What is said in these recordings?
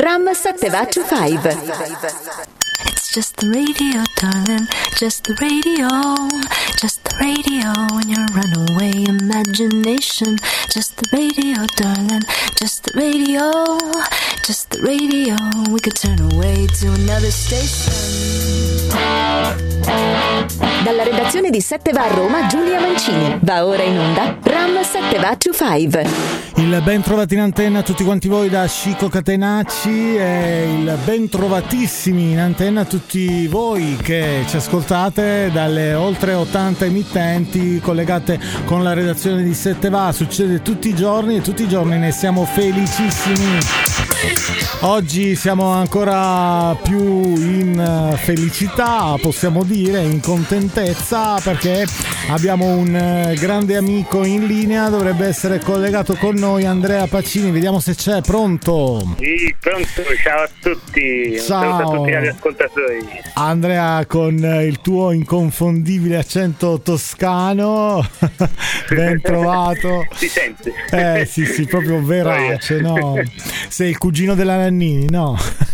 Ram 725. It's just the radio, darling, just the radio, just the radio in your runaway imagination. Just the radio, darling, just the radio, just the radio. We could turn away to another station. Dalla redazione di 7 va a Roma, Giulia Mancini. Va ora in onda Ram 725. Il ben trovati in antenna a tutti quanti voi da Chico Catenacci e il ben trovatissimi in antenna a tutti voi che ci ascoltate dalle oltre 80 emittenti collegate con la redazione di 7 va. Succede tutti i giorni e tutti i giorni ne siamo felicissimi. Oggi siamo ancora più in felicità, possiamo dire, in contentezza, perché abbiamo un grande amico in linea, dovrebbe essere collegato con noi, Andrea Pacini. Vediamo se c'è. Pronto? Sì, pronto, ciao a tutti. Ciao. Un saluto a tutti gli ascoltatori. Andrea, con il tuo inconfondibile accento toscano, ben trovato. Si sente? Sì, proprio verace, no? Sei il cugino della Nannini, no?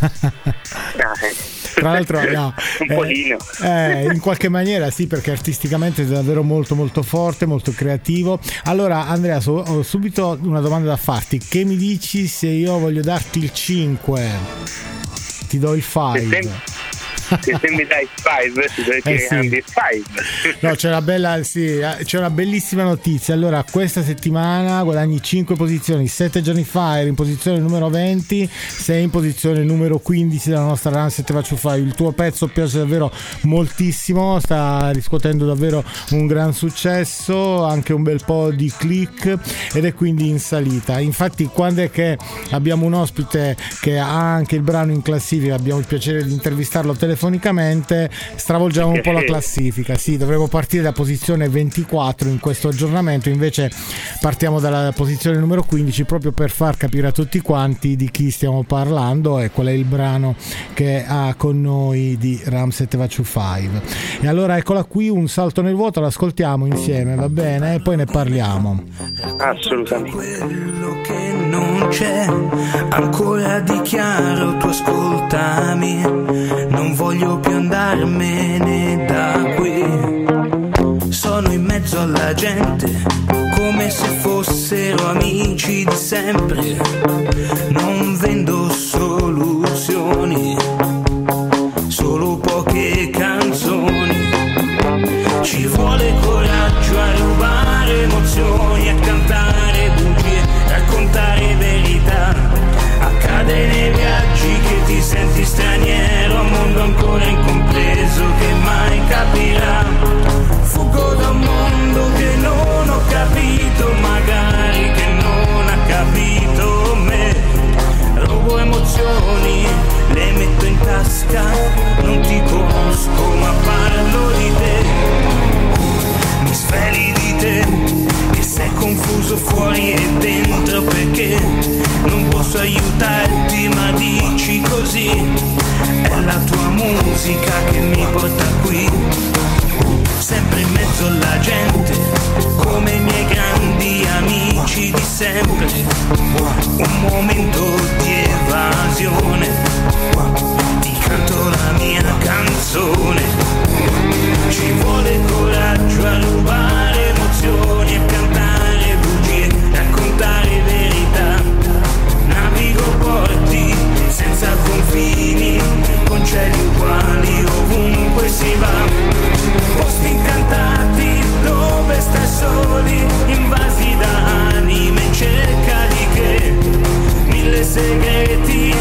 Tra l'altro no, un pochino. In qualche maniera sì, perché artisticamente è davvero molto molto forte, molto creativo. Allora Andrea, ho subito una domanda da farti. Che mi dici se io voglio darti il 5? Ti do il 5. Se mi dai 5, ti devi dire il 5. No, c'è una bellissima notizia. Allora, questa settimana guadagni 5 posizioni. 7 giorni fa eri in posizione numero 20, sei in posizione numero 15 della nostra Ram 725. Il tuo pezzo piace davvero moltissimo, sta riscuotendo davvero un gran successo, anche un bel po' di click, ed è quindi in salita. Infatti, quando è che abbiamo un ospite che ha anche il brano in classifica, abbiamo il piacere di intervistarlo telefonicamente, stravolgiamo un po' la classifica. Sì, dovremmo partire da posizione 24 in questo aggiornamento, invece partiamo dalla posizione numero 15 proprio per far capire a tutti quanti di chi stiamo parlando e qual è il brano che ha con noi di Ram 725. E allora eccola qui, un salto nel vuoto, l'ascoltiamo insieme, va bene? E poi ne parliamo. Assolutamente. Quello che non c'è ancora dichiaro, tu ascoltami, non voglio più andarmene da qui. Sono in mezzo alla gente come se fossero amici di sempre. Non vendo soluzioni, solo poche canzoni. Ci vuole coraggio a rubare emozioni, a cantare bugie, raccontare verità. Accade nei viaggi che ti senti straniero, a un mondo ancora incompreso che mai capirà. Fuggo da un mondo che non ho capito, magari che non ha capito me. Rubo emozioni, le metto in tasca, non ti conosco ma parlo di te. Mi sveli di te, che sei confuso fuori e dentro, perché non posso aiutarti ma dici così. È la tua musica che mi porta qui, sempre in mezzo alla gente, come i miei grandi amici di sempre. Un momento di evasione, ti canto la mia canzone. Ci vuole coraggio a rubare emozioni, a cantare bugie, raccontare verità. Navigo porti senza confini, con cieli uguali ovunque si va. Posti incantati dove stai soli, invasi da anime in cerca di che. Mille segreti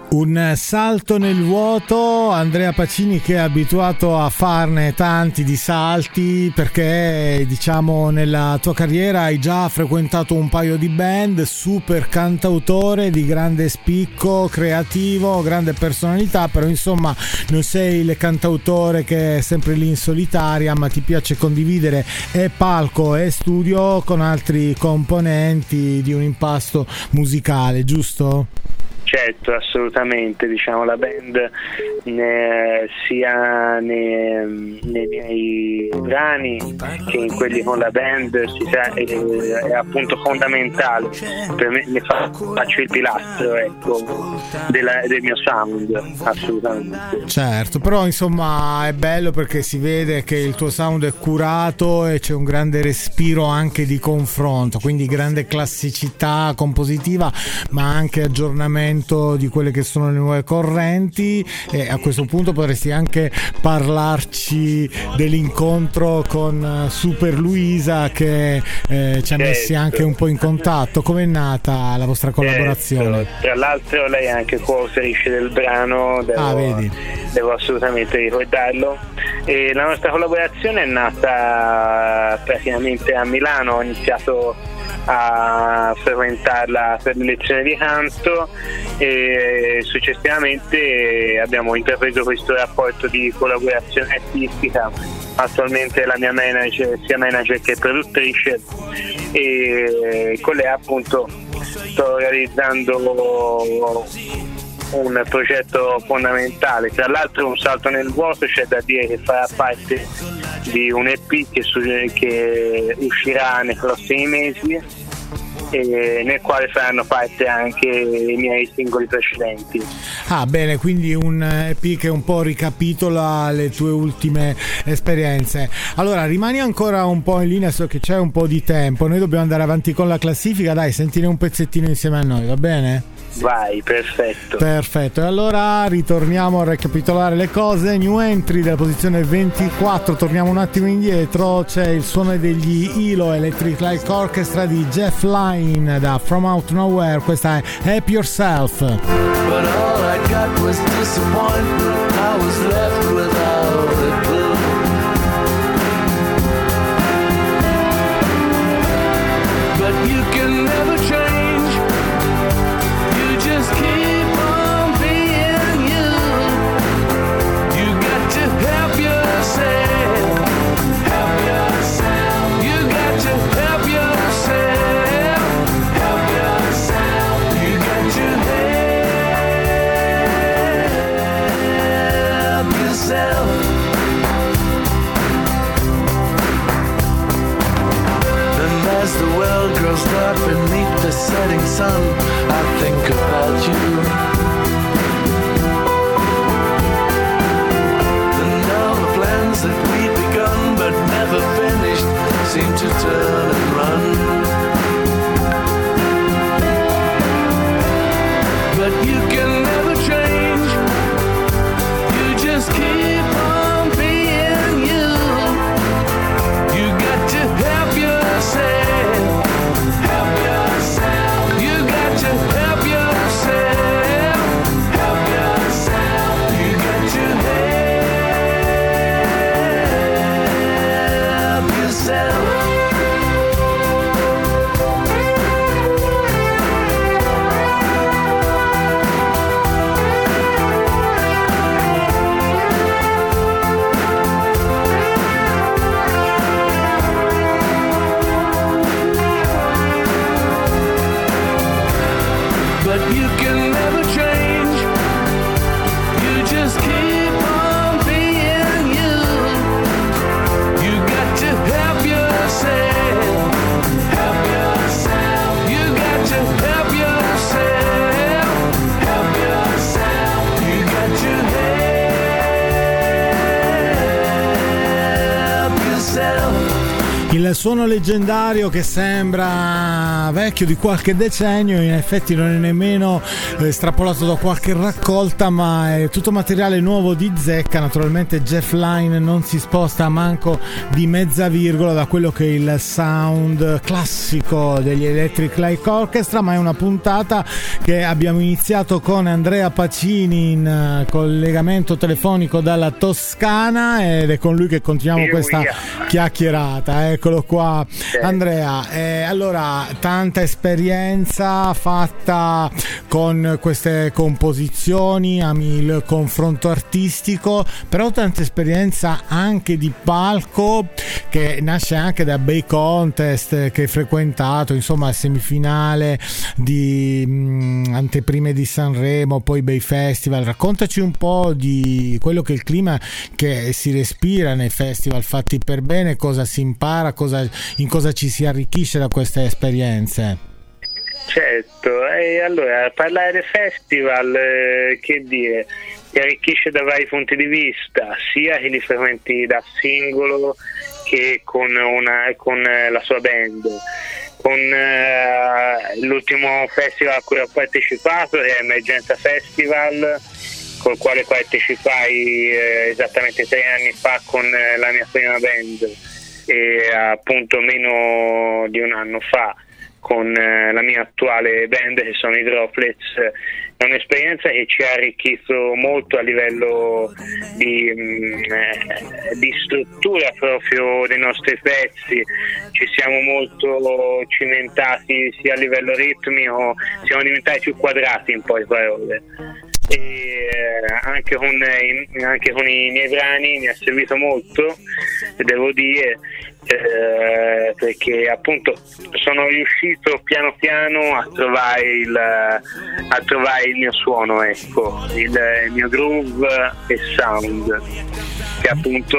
Un salto nel vuoto, Andrea Pacini, che è abituato a farne tanti di salti, perché diciamo nella tua carriera hai già frequentato un paio di band, super cantautore di grande spicco creativo, grande personalità, però insomma non sei il cantautore che è sempre lì in solitaria, ma ti piace condividere e palco e studio con altri componenti di un impasto musicale, giusto? Certo, assolutamente, diciamo la band sia nei miei brani che in quelli con la band è appunto fondamentale, per me ne faccio il pilastro, ecco, del mio sound, assolutamente. Certo, però insomma è bello perché si vede che il tuo sound è curato e c'è un grande respiro anche di confronto, quindi grande classicità compositiva, ma anche aggiornamento di quelle che sono le nuove correnti. E a questo punto potresti anche parlarci dell'incontro con Super Luisa, che ci ha messi anche un po' in contatto. Com'è nata la vostra collaborazione? Tra l'altro lei è anche co-autrice del brano, devo assolutamente ricordarlo. E la nostra collaborazione è nata praticamente a Milano, ho iniziato a frequentarla per le lezioni di canto e successivamente abbiamo intrapreso questo rapporto di collaborazione artistica. Attualmente la mia manager, sia manager che produttrice, e con lei appunto sto realizzando un progetto fondamentale. Tra l'altro Un salto nel vuoto, c'è da dire che farà parte di un EP che uscirà nei prossimi mesi e nel quale faranno parte anche i miei singoli precedenti. Ah, bene, quindi un EP che un po' ricapitola le tue ultime esperienze. Allora rimani ancora un po' in linea, so che c'è un po' di tempo, noi dobbiamo andare avanti con la classifica, dai, sentine un pezzettino insieme a noi, va bene? Vai, perfetto. Perfetto, e allora ritorniamo a ricapitolare le cose. New entry della posizione 24, torniamo un attimo indietro, c'è il suono degli ELO Electric Light Orchestra di Jeff Lynne da From Out Nowhere, questa è Help Yourself. But all I got was disappointment, I was left without a clue. But you can never change, you just keep on being you. You got to help yourself, help yourself. You got to help yourself, help yourself. You got to help yourself. Il suono leggendario che sembra vecchio di qualche decennio, in effetti non è nemmeno estrapolato da qualche raccolta, ma è tutto materiale nuovo di zecca. Naturalmente Jeff Lynne non si sposta manco di mezza virgola da quello che è il sound classico degli Electric Light Orchestra, ma è una puntata che abbiamo iniziato con Andrea Pacini in collegamento telefonico dalla Toscana, ed è con lui che continuiamo questa chiacchierata. Eccolo qua, Andrea. Allora, tanta esperienza fatta con queste composizioni, ami il confronto artistico, però tanta esperienza anche di palco, che nasce anche da bei contest che hai frequentato, insomma semifinale di anteprime di Sanremo, poi bei festival. Raccontaci un po' di quello che è il clima che si respira nei festival fatti per bene, cosa si impara, in cosa ci si arricchisce da queste esperienze. Certo, e allora parlare del festival, che dire, ti arricchisce da vari punti di vista, sia che li frequenti da singolo che con la sua band. Con l'ultimo festival a cui ho partecipato, che è Emergenza Festival, col quale partecipai esattamente 3 anni fa con la mia prima band, e appunto meno di un anno fa con la mia attuale band, che sono i Droplets. È un'esperienza che ci ha arricchito molto a livello di struttura proprio dei nostri pezzi. Ci siamo molto cimentati sia a livello ritmico, siamo diventati più quadrati, in poche parole. E anche con i miei brani mi ha servito molto, devo dire, perché appunto sono riuscito piano piano a trovare il mio suono, ecco, il mio groove e sound, che appunto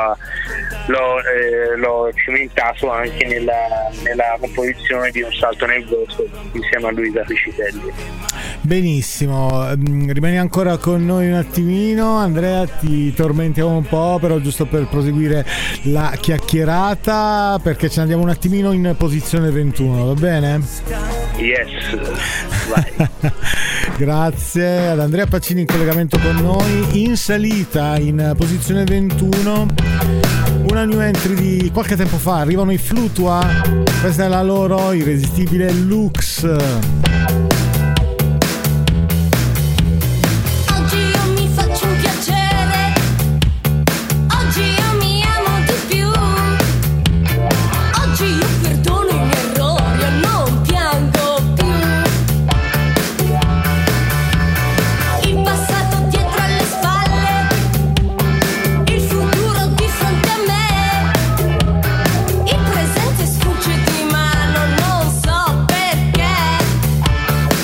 l'ho cimentato anche nella composizione di Un salto nel vuoto insieme a Luisa Piscitelli. Benissimo, rimani ancora con noi un attimino, Andrea, ti tormentiamo un po', però giusto per proseguire la chiacchierata, perché ce ne andiamo un attimino in posizione 21, va bene? Yes, vai. Grazie ad Andrea Pacini in collegamento con noi. In salita, in posizione 21, una new entry di qualche tempo fa, arrivano i Flutua, questa è la loro irresistibile Lux. Il presente sfugge di mano, non so perché.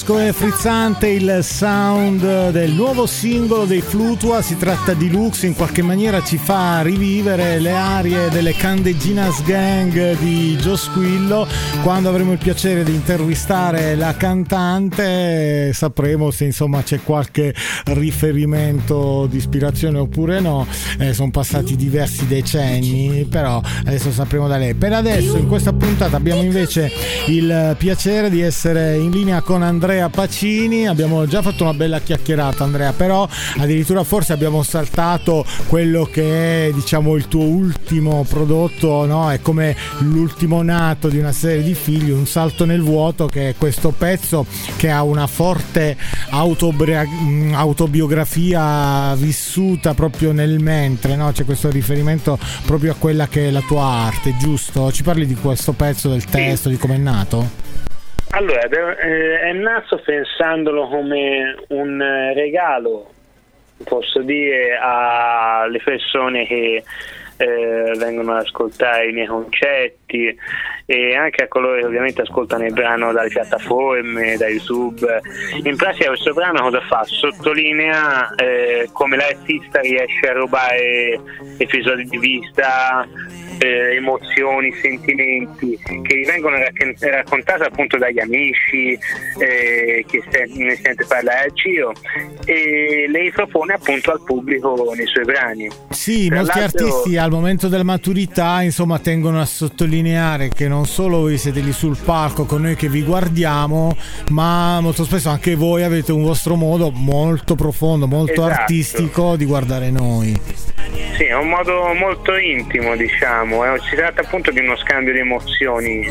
fresco e frizzante il sound del nuovo singolo dei Flutua. Si tratta di Lux, in qualche maniera ci fa rivivere le arie delle Candeginas Gang di Gio Squillo. Quando avremo il piacere di intervistare la cantante sapremo se insomma c'è qualche riferimento di ispirazione oppure no. Sono passati diversi decenni, però adesso sapremo da lei. Per adesso in questa puntata abbiamo invece il piacere di essere in linea con Andrea Pacini. Abbiamo già fatto una bella chiacchierata, Andrea, però addirittura forse abbiamo saltato quello che è, diciamo, il tuo ultimo prodotto, no? È come l'ultimo nato di una serie di figli, Un salto nel vuoto, che è questo pezzo che ha una forte autobiografia vissuta proprio nel mentre, no? C'è questo riferimento proprio a quella che è la tua arte, giusto? Ci parli di questo pezzo, del testo, di come è nato? Allora, è nato pensandolo come un regalo, posso dire, alle persone che vengono ad ascoltare i miei concerti e anche a coloro che ovviamente ascoltano il brano dalle piattaforme, da YouTube. In pratica questo brano cosa fa? Sottolinea come l'artista riesce a rubare episodi di vista, emozioni, sentimenti che gli vengono raccontati appunto dagli amici, che ne sente parlare al giro, e le ripropone appunto al pubblico nei suoi brani. Sì, molti artisti al momento della maturità insomma tengono a sottolineare che non solo voi siete lì sul palco con noi che vi guardiamo, ma molto spesso anche voi avete un vostro modo molto profondo, molto artistico di guardare noi. Sì, è un modo molto intimo, diciamo, si tratta appunto di uno scambio di emozioni,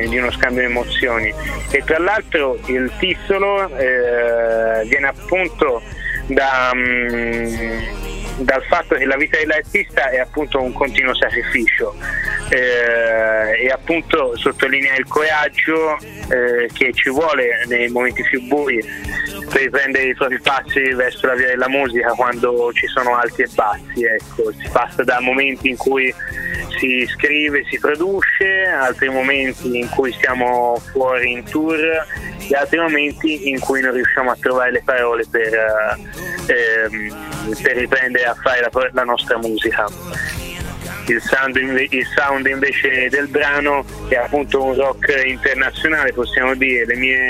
e tra l'altro il titolo viene appunto dal fatto che la vita dell'artista è appunto un continuo sacrificio, e appunto sottolinea il coraggio che ci vuole nei momenti più bui per riprendere i propri passi verso la via della musica quando ci sono alti e bassi. Ecco, si passa da momenti in cui si scrive, si produce, altri momenti in cui siamo fuori in tour e altri momenti in cui non riusciamo a trovare le parole per riprendere a fare la nostra musica. Il sound invece del brano è appunto un rock internazionale, possiamo dire.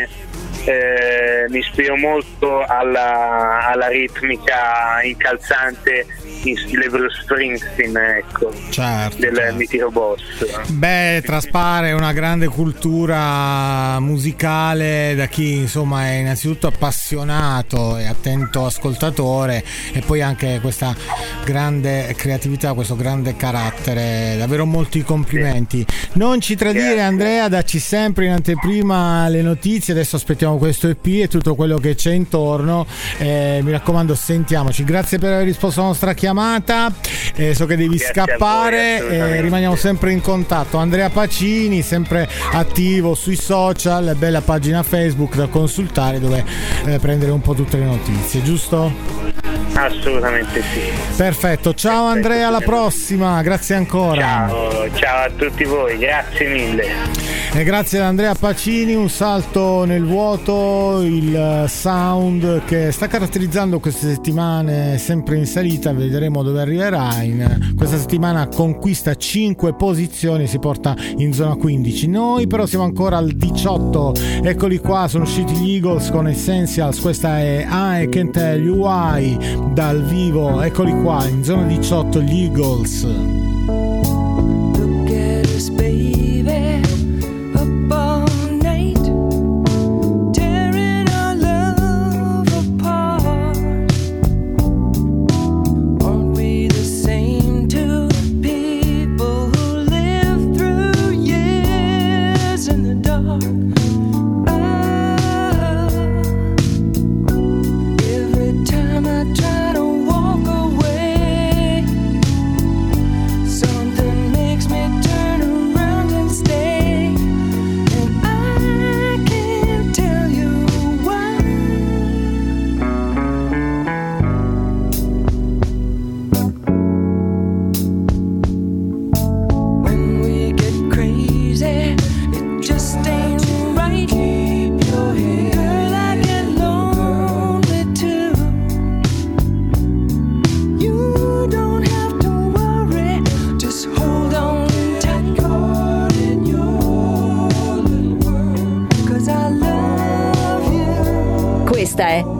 Mi ispiro molto alla ritmica incalzante in stile Bruce Springsteen, ecco, del mitico Boss. Beh, traspare una grande cultura musicale da chi insomma è innanzitutto appassionato e attento ascoltatore, e poi anche questa grande creatività, questo grande carattere. Davvero molti complimenti. Non ci tradire, Andrea, dacci sempre in anteprima le notizie. Adesso aspettiamo questo EP e tutto quello che c'è intorno. Mi raccomando, sentiamoci. Grazie per aver risposto alla nostra chiamata. So che devi scappare, rimaniamo sempre in contatto. Andrea Pacini, sempre attivo sui social, bella pagina Facebook da consultare dove prendere un po' tutte le notizie, giusto? Assolutamente sì. Perfetto, ciao Andrea, alla prossima, grazie ancora. Ciao a tutti voi, grazie mille. E grazie ad Andrea Pacini. Un salto nel vuoto, il sound che sta caratterizzando queste settimane sempre in salita. Vedremo dove arriverà. In questa settimana conquista 5 posizioni, si porta in zona 15. Noi però siamo ancora al 18. Eccoli qua, sono usciti gli Eagles con Essentials. Questa è I Can't Tell You Why dal vivo. Eccoli qua in zona 18 gli Eagles. Look at us, baby.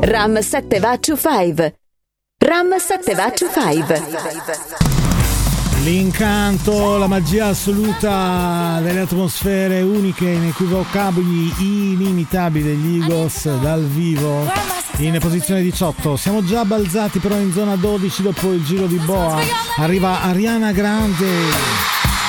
Ram Sattva 25. Ram Sattva 25. L'incanto, la magia assoluta delle atmosfere uniche, inequivocabili, inimitabili degli Eagles dal vivo. In posizione 18, siamo già balzati però in zona 12 dopo il giro di boa. Arriva Ariana Grande.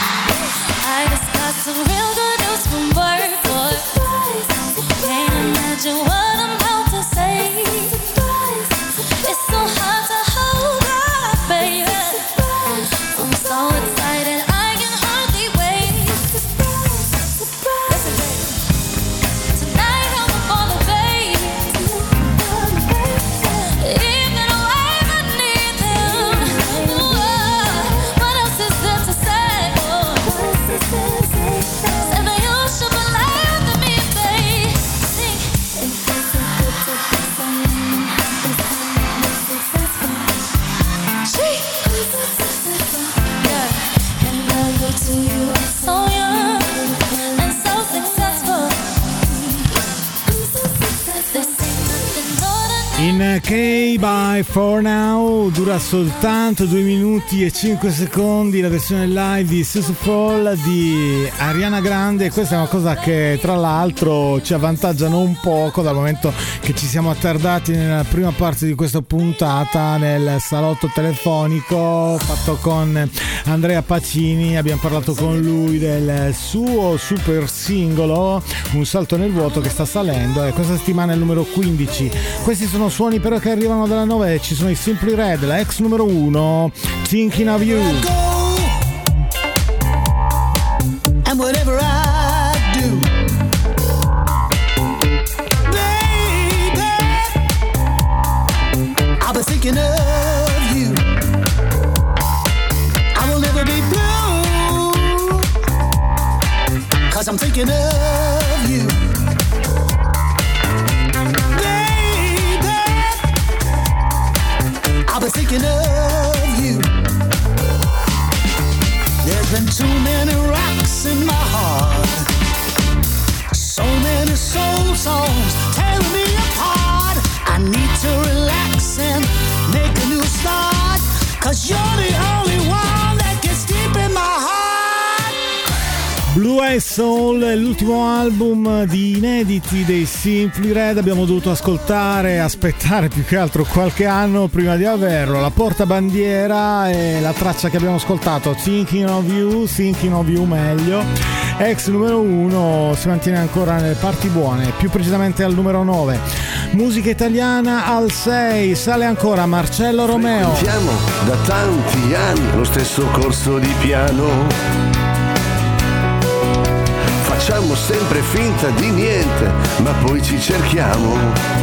In K by For Now dura soltanto 2 minuti e 5 secondi la versione live di Successful di Ariana Grande. Questa è una cosa che tra l'altro ci avvantaggia non poco, dal momento che ci siamo attardati nella prima parte di questa puntata nel salotto telefonico fatto con Andrea Pacini. Abbiamo parlato con lui del suo super singolo Un salto nel vuoto, che sta salendo, e questa settimana è il numero 15. Questi sono suoni però che arrivano dalla 9, ci sono i Simply Red, la ex numero 1, Thinking of You. And whatever I do, baby, I'll be thinking of you. I will never be blue, 'cause I'm thinking of you. I'll be thinking of you. There's been too many rocks in my heart, so many soul songs tearing me apart. I need to relax and make a new start, 'cause you're the only one that gets deep in my heart. Blue Eyed Soul è l'ultimo album di inediti dei Simply Red. Abbiamo dovuto aspettare più che altro qualche anno prima di averlo. La portabandiera è la traccia che abbiamo ascoltato, Thinking of You meglio. Ex numero 1 si mantiene ancora nelle parti buone, più precisamente al numero 9. Musica italiana al 6, sale ancora Marcello Romeo. Siamo da tanti anni lo stesso corso di piano. Facciamo sempre finta di niente, ma poi ci cerchiamo.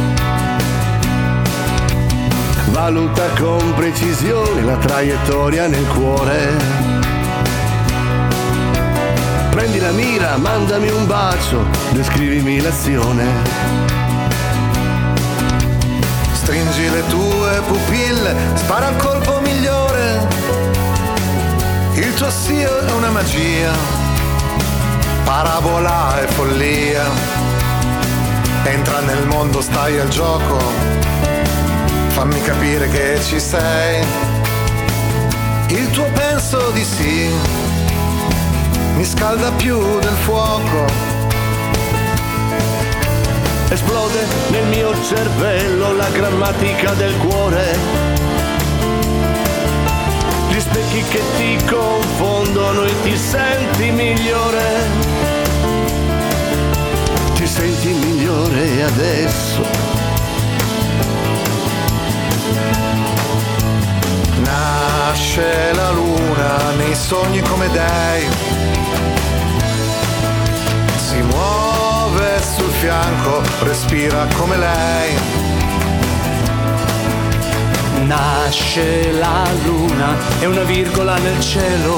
Valuta con precisione la traiettoria nel cuore. Prendi la mira, mandami un bacio, descrivimi l'azione. Stringi le tue pupille, spara il colpo migliore. Il tuo sì è una magia, parabola e follia. Entra nel mondo, stai al gioco, fammi capire che ci sei. Il tuo penso di sì mi scalda più del fuoco. Esplode nel mio cervello la grammatica del cuore. Gli specchi che ti confondono e ti senti migliore. Ti senti migliore adesso. Nasce la luna nei sogni come dei, si muove sul fianco, respira come lei. Nasce la luna, è una virgola nel cielo,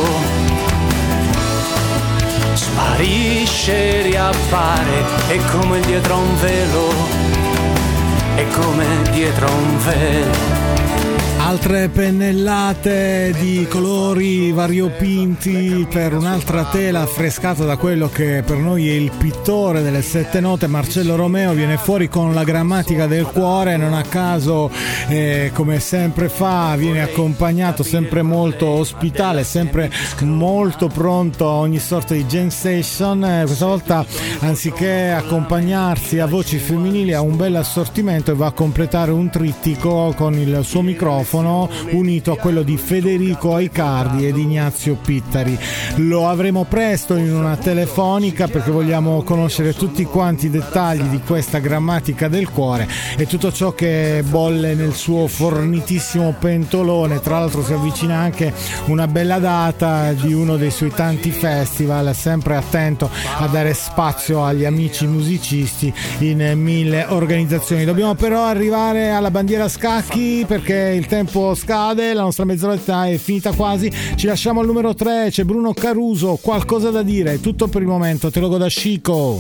sparisce, riappare, è come dietro a un velo, è come dietro a un velo. Altre pennellate di colori variopinti per un'altra tela affrescata da quello che per noi è il pittore delle sette note, Marcello Romeo. Viene fuori con la grammatica del cuore, non a caso come sempre fa viene accompagnato, sempre molto ospitale, sempre molto pronto a ogni sorta di jam session. Questa volta anziché accompagnarsi a voci femminili ha un bel assortimento e va a completare un trittico con il suo microfono unito a quello di Federico Aicardi ed Ignazio Pittari. Lo avremo presto in una telefonica perché vogliamo conoscere tutti quanti i dettagli di questa grammatica del cuore e tutto ciò che bolle nel suo fornitissimo pentolone. Tra l'altro si avvicina anche una bella data di uno dei suoi tanti festival, sempre attento a dare spazio agli amici musicisti in 1000 organizzazioni. Dobbiamo però arrivare alla bandiera scacchi perché il tempo scade, la nostra mezz'oretta è finita quasi. Ci lasciamo al numero 3, c'è Bruno Caruso, Qualcosa da dire. Tutto per il momento, te lo go da Chico.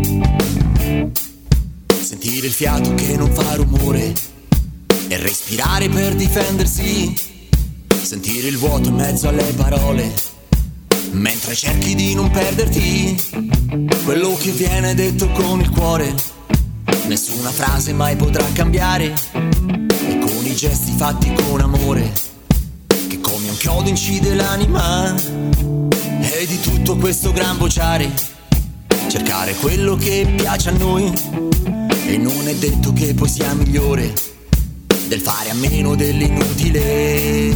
Sentire il fiato che non fa rumore e respirare per difendersi, sentire il vuoto in mezzo alle parole mentre cerchi di non perderti. Quello che viene detto con il cuore nessuna frase mai potrà cambiare, e con i gesti fatti con amore che come un chiodo incide l'anima. E di tutto questo gran vociare, cercare quello che piace a noi, e non è detto che poi sia migliore del fare a meno dell'inutile.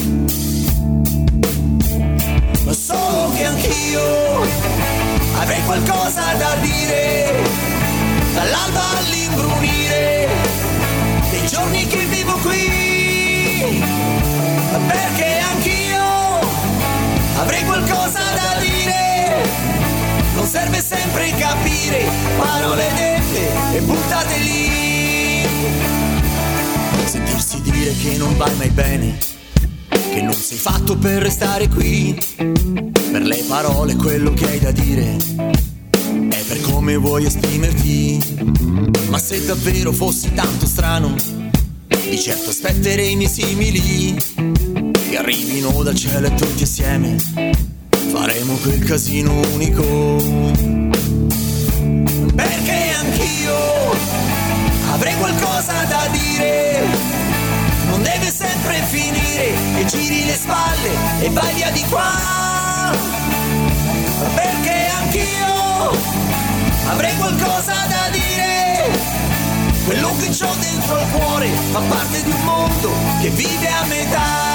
Ma so che anch'io avrei qualcosa da dire, dall'alba all'imbrunire dei giorni che vivo qui, perché anch'io avrei qualcosa da dire. Non serve sempre capire parole dette e buttate lì. Sentirsi dire che non vai mai bene, che non sei fatto per restare qui. Per le parole quello che hai da dire è per come vuoi esprimerti. Ma se davvero fossi tanto strano, di certo aspetterei i miei simili che arrivino dal cielo e tutti assieme faremo quel casino unico. Perché anch'io avrei qualcosa da dire. Non deve sempre finire e giri le spalle e vai via di qua. Perché anch'io avrei qualcosa da dire. Quello che c'ho dentro al cuore fa parte di un mondo che vive a metà.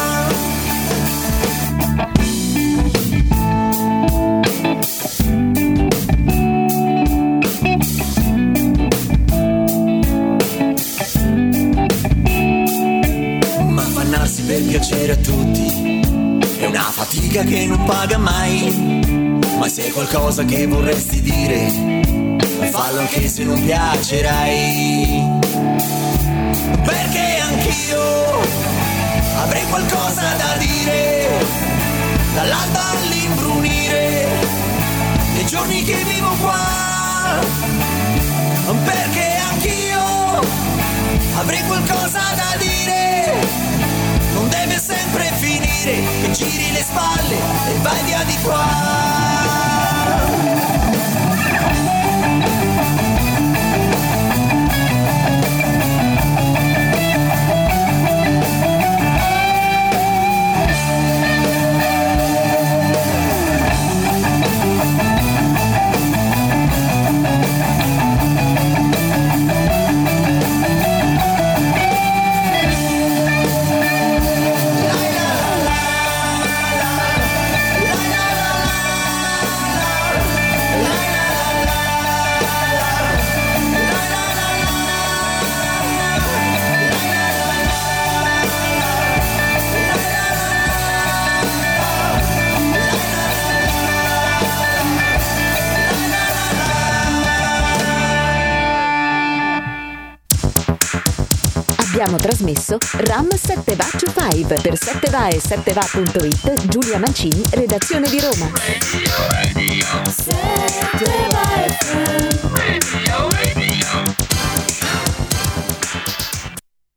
Per piacere a tutti è una fatica che non paga mai. Ma se è qualcosa che vorresti dire, fallo anche se non piacerai. Perché anch'io avrei qualcosa da dire, dall'alba all'imbrunire nei giorni che vivo qua. Perché anch'io avrei qualcosa da dire. Non deve sempre finire e giri le spalle e vai via di qua. Abbiamo trasmesso Ram 7va25 per 7va e 7va.it. Giulia Mancini, redazione di Roma.